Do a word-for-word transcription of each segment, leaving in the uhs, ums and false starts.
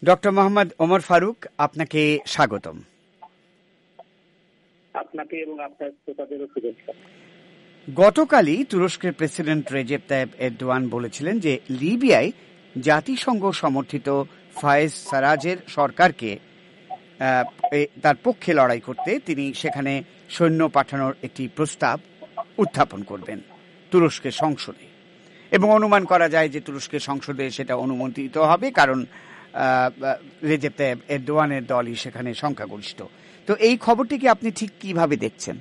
Doctor Mohammad Omar Faruk, আপনাকে স্বাগতম। আপনাকে এবং আপনার শ্রোতাদেরও শুভেচ্ছা। গতকালই তুরস্কের প্রেসিডেন্ট রেজেপ তাইয়েপ এরদোয়ান বলেছিলেন যে লিবিয়ায় জাতিসংঘ সমর্থিত ফায়েজ সারাজের সরকারকে তার পক্ষে লড়াই করতে তিনি সেখানে সৈন্য পাঠানোর একটি প্রস্তাব উত্থাপন করবেন তুরস্কের সংসদে, এবং অনুমান করা যায় যে তুরস্কের সংসদে সেটা অনুমোদিত হবে, কারণ রেজেপ তাইয়েপ এরদোয়ানের দলই সেখানে সংখ্যাগরিষ্ঠ। তো এই খবরটিকে আপনি ঠিক কিভাবে দেখছেন?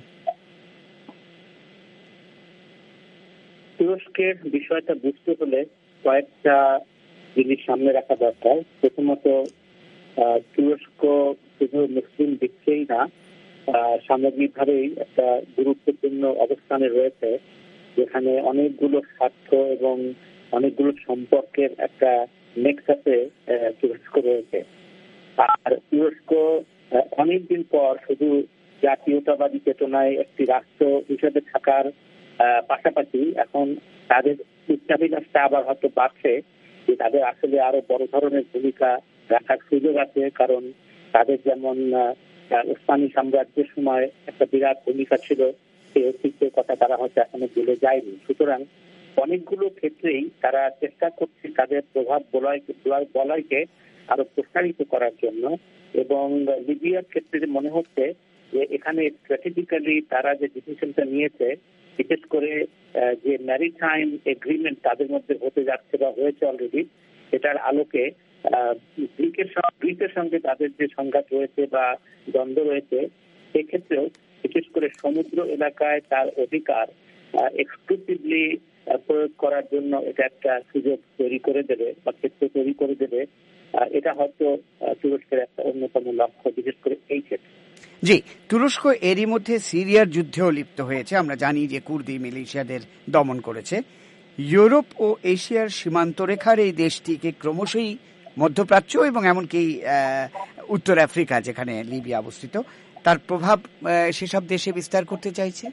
তুরস্কের বিষয়টা বুঝতে হলে কয়েকটা জিনিস সামনে রাখা দরকার। প্রথমত, তুরস্ক শুধু মুসলিম দিককেই না, সামগ্রিকভাবেই একটা গুরুত্বপূর্ণ অবস্থানে রয়েছে, যেখানে অনেকগুলো স্বার্থ এবং অনেকগুলো সম্পর্কের একটা নেক্সাসে তুরস্ক রয়েছে। আর তুরস্ক অনেকদিন পর শুধু জাতীয়তাবাদী চেতনায় একটি রাষ্ট্র হিসেবে থাকার পাশাপাশি এখন তাদের উচ্চাভিলাষটা আবার হয়তো বাড়ছে যে তাদের আসলে আরো বড় ধরনের ভূমিকা রাখার সুযোগ আছে, কারণ তাদের যেমন ওসমানী সাম্রাজ্যের সময় একটা বিরাট ভূমিকা ছিল, সেই ঐতিহ্যের কথা তারা হয়তো এখনো ভুলে যায়নি। সুতরাং অনেকগুলো ক্ষেত্রেই তারা চেষ্টা করছে তাদের প্রভাব বলয়কে আরো প্রসারিত করার জন্য, এবং লিবিয়ার ক্ষেত্রে মনে হচ্ছে যে এখানে স্ট্র্যাটেজিক্যালি তারা যে ডিসিশনটা নিয়েছে, বিশেষ করে যে ম্যারিটাইম এগ্রিমেন্ট তাদের মধ্যে হতে যাচ্ছে বা হয়েছে অলরেডি, এটার আলোকে গ্রিকের গ্রিসের সঙ্গে তাদের যে সংঘাত রয়েছে বা দ্বন্দ্ব রয়েছে, সেক্ষেত্রেও বিশেষ করে সমুদ্র এলাকায় তার অধিকার এক্সক্লুসিভলি প্রয়োগ করার জন্য এটা একটা সুযোগ তৈরি করে দেবে বা ক্ষেত্র তৈরি করে দেবে। এটা হয়তো তুরস্কের একটা অন্যতম লক্ষ্য, বিশেষ করে এই ক্ষেত্রে। জি, তুরস্ক এরই মধ্যে সিরিয়ার যুদ্ধেও লিপ্ত হয়েছে। আমরা জানি যে কুর্দি মিলিশিয়াদের দমন করেছে। ইউরোপ ও এশিয়ার সীমান্ত রেখার এই দেশটিকে ক্রমশই মধ্যপ্রাচ্য এবং এমনকি উত্তর আফ্রিকা, যেখানে লিবিয়া অবস্থিত, তার প্রভাব সেসব দেশে বিস্তার করতে চাইছে।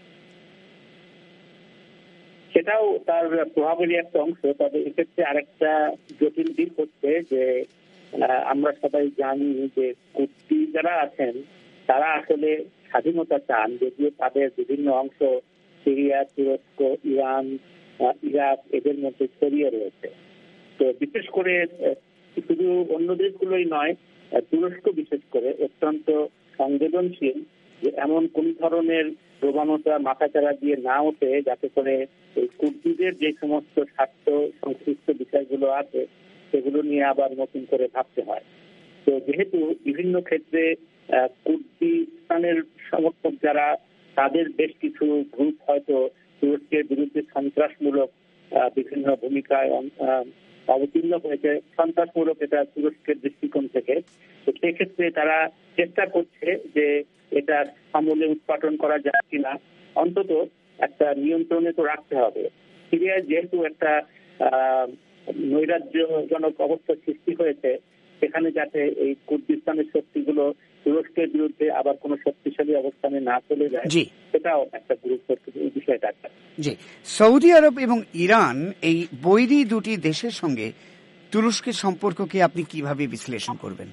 সেটাও তার প্রভাবেরই একটা অংশ। তবে এক্ষেত্রে আরেকটা জটিল দিক হচ্ছে যে আমরা সবাই জানি যে কুর্দি যারা আছেন তারা আসলে স্বাধীনতা চান, যদিও তাদের বিভিন্ন অংশ সিরিয়া, তুরস্ক, ইরান, ইরাক এদের মধ্যে ছড়িয়ে রয়েছে। তো বিশেষ করে শুধু অন্য দেশগুলোই নয়, তুরস্ক বিশেষ করে অত্যন্ত সংবেদনশীল যে এমন কোন ধরনের প্রবণতা মাথাচাড়া দিয়ে না ওঠে যাতে করে এই কুর্দিদের যে সমস্ত স্বার্থ সংশ্লিষ্ট বিষয়গুলো আছে সেগুলো নিয়ে আবার নতুন করে ভাবতে হয়। তো যেহেতু বিভিন্ন ক্ষেত্রে কুর্দিস্তানের সমর্থক যারা, তাদের বেশ কিছু গ্রুপ হয়তো তুরস্কের বিরুদ্ধে সন্ত্রাসমূলক বিভিন্ন ভূমিকায় অবতীর্ণ হয়েছে, সন্ত্রাসমূলক এটা তুরস্কের দৃষ্টিকোণ থেকে। তো সেক্ষেত্রে তারা চেষ্টা করছে যে এটা আমলে উৎপাদন করা যায় কিনা, অন্তত একটা নিয়ন্ত্রণে তো রাখতে হবে। সিরিয়ায় যেহেতু একটা আহ নৈরাজ্যজনক অবস্থার সৃষ্টি হয়েছে, সেখানে যাতে এই কুর্দিস্তানের শক্তিগুলো তুরস্কের বিরুদ্ধে আবার কোনো শক্তিশালী অবস্থানে না চলে যায়, সেটাও একটা গুরুত্বপূর্ণ বিষয়টা। জি, সৌদি আরব এবং ইরান এই বৈরী দুটি দেশের সঙ্গে তুরস্কের সম্পর্ককে আপনি কিভাবে বিশ্লেষণ করবেন?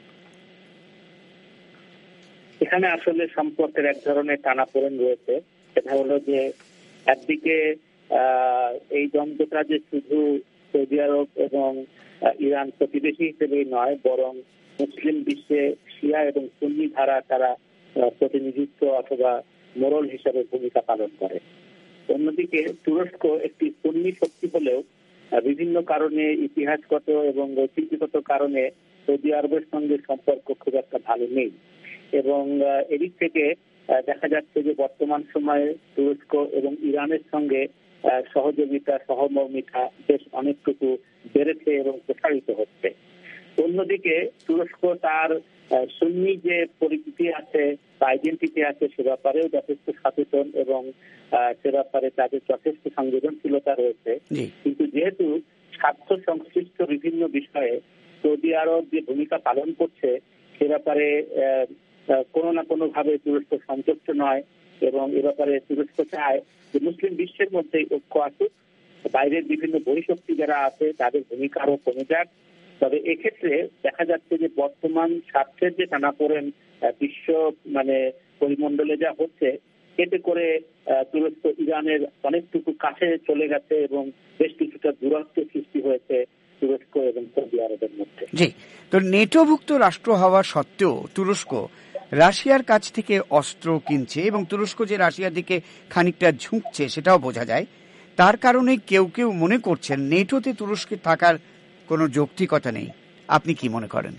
এখানে আসলে সম্পর্কের এক ধরনের টানাপোড়েন রয়েছে। সেটা হলো যে একদিকে আহ এই দ্বন্দ্বটা যে শুধু সৌদি আরব এবং ইরান প্রতিবেশী হিসেবেই নয়, বরং মুসলিম বিশ্বে শিয়া এবং সুন্নি ধারা তারা প্রতিনিধিত্ব অথবা মোড়ল হিসেবে ভূমিকা পালন করে। অন্যদিকে তুরস্ক একটি সুন্নি শক্তি হলেও বিভিন্ন কারণে, ইতিহাসগত এবং ঐতিহ্যগত কারণে সৌদি আরবের সঙ্গে সম্পর্ক খুব একটা ভালো নেই, এবং এদিক থেকে দেখা যাচ্ছে যে বর্তমান সময়ে তুরস্ক এবং ইরানের সঙ্গে সহযোগিতা, সহমর্মিতা বেশ অনেকটুকু বেড়েছে এবং প্রসারিত হচ্ছে। অন্যদিকে তুরস্ক তার সুন্নি যে পরিচিতি আছে বা আইডেন্টিটি আছে সে ব্যাপারেও যথেষ্ট সচেতন এবং সে ব্যাপারে তাদের যথেষ্ট সংবেদনশীলতা রয়েছে। কিন্তু যেহেতু স্বার্থ সংশ্লিষ্ট বিভিন্ন বিষয়ে সৌদি আরব যে ভূমিকা পালন করছে সে ব্যাপারে কোনো না কোনো ভাবে তুরস্ক সন্তুষ্ট নয়, এবং এ ব্যাপারে তুরস্ক চায় যে মুসলিম বিশ্বের মধ্যে ঐক্য আসুক, বাইরের বিভিন্ন বহিঃশক্তি যারা আছে তাদের ভূমিকা আরো কমে যাক, তবে এক্ষেত্রে দেখা যাচ্ছে যে বর্তমান স্বার্থের যে টানাপোড়েন বিশ্ব মানে পরিমণ্ডলে যা হচ্ছে, এতে করে তুরস্ক ইরানের অনেকটুকু কাছে চলে গেছে এবং বেশ কিছুটা দূরত্ব সৃষ্টি হয়েছে তুরস্ক এবং সৌদি আরবের মধ্যে। জি, তো নেটোভুক্ত রাষ্ট্র হওয়া সত্ত্বেও তুরস্ক রাশিয়ার কাছ থেকে অস্ত্র কিনছে এবং তুরস্ক যে রাশিয়ার দিকে খানিকটা ঝুঁকছে সেটাও বোঝা যায়। তার কারণে কেউ কেউ মনে করছেন নেটোতে তুরস্কের থাকার কোনো যৌক্তিকতা নেই। আপনি কি মনে করেন?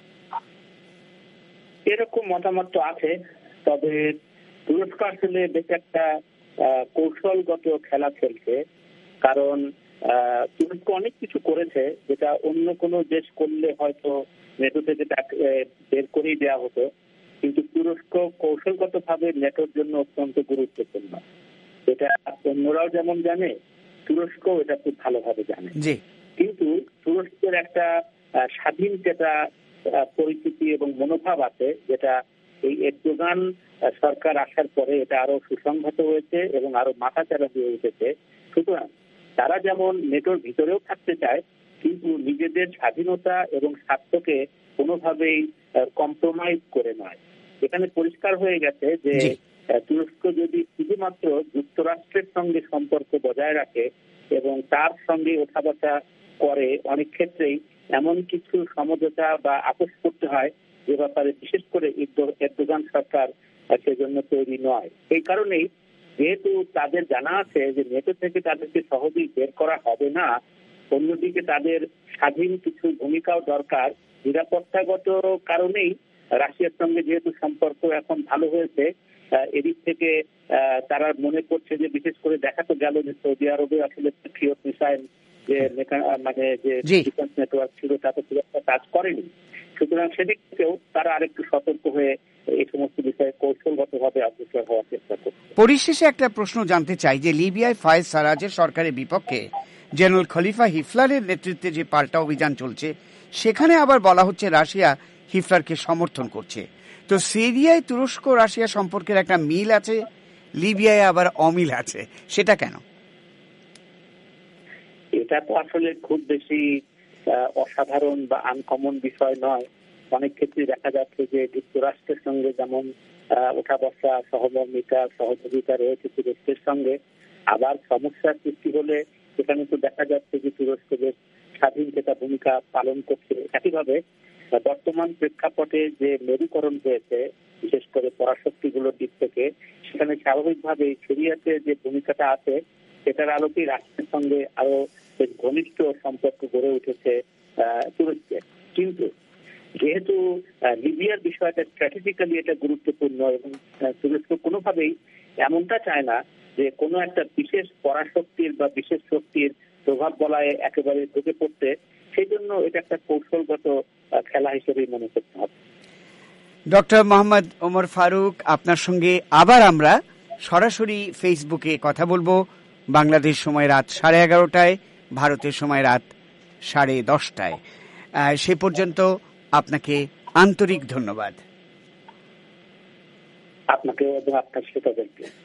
এরকম মতামত তো আছে, তবে তুরস্ক আসলে বেশ একটা কৌশলগত খেলা খেলছে। কারণ তুরস্ক অনেক কিছু করেছে যেটা অন্য কোনো দেশ করলে হয়তো নেটো থেকে বের করেই দেওয়া হতো, কিন্তু তুরস্ক কৌশলগত ভাবে নেটোর জন্য অত্যন্ত গুরুত্বপূর্ণ। এটা অন্যরাও যেমন জানে, তুরস্ক এটা খুব ভালোভাবে জানে। কিন্তু তুরস্কের একটা স্বাধীন যেটা পরিস্থিতি এবং মনোভাব আছে, যেটা এই এরদোগান সরকার আসার পরে এটা আরো সুসংহত হয়েছে এবং আরো মাথাচাড়া দিয়ে উঠেছে। সুতরাং তারা যেমন নেটোর ভিতরেও থাকতে চায়, কিন্তু নিজেদের স্বাধীনতা এবং স্বার্থকে কোনোভাবেই কম্প্রোমাইজ করে নয়। এখানে পরিষ্কার হয়ে গেছে যে তুরস্ক যদি শুধুমাত্র যুক্তরাষ্ট্রের সঙ্গে সম্পর্ক বজায় রাখে এবং তার সঙ্গে ওঠা বসা করে, অনেক ক্ষেত্রেই এমন কিছু সমঝোতা বা আপোষ করতে হয় যে ব্যাপারে বিশেষ করে এরদোগান সরকার সেজন্য তৈরি নয়। এই কারণেই যেহেতু তাদের জানা আছে যে নেটো থেকে তাদেরকে সহজেই বের করা হবে না, অন্যদিকে তাদের স্বাধীন কিছু ভূমিকাও দরকার। নিরাপত্তাগত কারণেই রাশিয়ার সঙ্গে যেহেতু সম্পর্ক এখন ভালো হয়েছে, এদিক থেকে তারা মনে করছে যে বিশেষ করে দেখা তো গেল যে সৌদি আরবে আসলে প্যাট্রিয়ট মিসাইল যে মানে যে ডিফেন্স নেটওয়ার্ক ছিল তাতে খুব একটা কাজ করেনি। সুতরাং সেদিক থেকেও তারা আরেকটু সতর্ক হয়ে এই সমস্ত বিষয়ে কৌশলগতভাবে অগ্রসর হওয়ার চেষ্টা করছে। পরিশেষে একটা প্রশ্ন জানতে চাই যে লিবিয়ায় ফায়েজ সারাজের সরকারের বিপক্ষে জেনারেল খলিফা হিফলারের নেতৃত্বে যে পাল্টা অভিযান চলছে, সেখানে আবার বলা হচ্ছে রাশিয়া হিফলারকে সমর্থন করছে। তো সিরিয়ায় তুরস্ক রাশিয়া সম্পর্কের একটা মিল আছে, লিবিয়ায় আবার অমিল আছে, সেটা কেন? এটা তো আসলে খুব বেশি অসাধারণ বা আনকমন বিষয় নয়। অনেক ক্ষেত্রে দেখা যাচ্ছে যে যুক্তরাষ্ট্রের সঙ্গে যেমন ওঠা বসা, সহমর্মিতা, সহযোগিতা রয়েছে তুরস্কের সঙ্গে, আবার সমস্যার সৃষ্টি হলে সেখানে তো দেখা যাচ্ছে যে তুরস্ক বেশ স্বাধীন যেটা ভূমিকা পালন করছে। একইভাবে বর্তমান প্রেক্ষাপটে যে মেরুকরণ হয়েছে বিশেষ করে পরাশক্তিগুলোর দিক থেকে, সেখানে স্বাভাবিকভাবে সিরিয়াতে যে ভূমিকাটা আছে সেটার আলোকেই রাষ্ট্রের সঙ্গে আরো ঘনিষ্ঠ সম্পর্ক গড়ে উঠেছে তুরস্কের। কিন্তু যেহেতু লিবিয়ার বিষয়টা স্ট্র্যাটেজিক্যালি এটা গুরুত্বপূর্ণ এবং তুরস্ক কোনোভাবেই এমনটা চায় না যে কোনো একটা বিশেষ পরাশক্তির বা বিশেষ শক্তির প্রভাব বলায় একেবারে ঢুকে পড়তে, সেই জন্য এটা একটা কৌশলগত খেলা হিসেবেই মনে করতে হবে। ডক্টর মোহাম্মদ ওমর ফারুক, আপনার সঙ্গে আবার আমরা সরাসরি ফেসবুকে কথা বলবো। বাংলাদেশ সময় রাত সাড়ে এগারোটায়, ভারতের সময় রাত সাড়ে দশটায়। সে পর্যন্ত আপনাকে আন্তরিক ধন্যবাদ। আপনাকে এবং আপনার শ্রোতাদেরকে।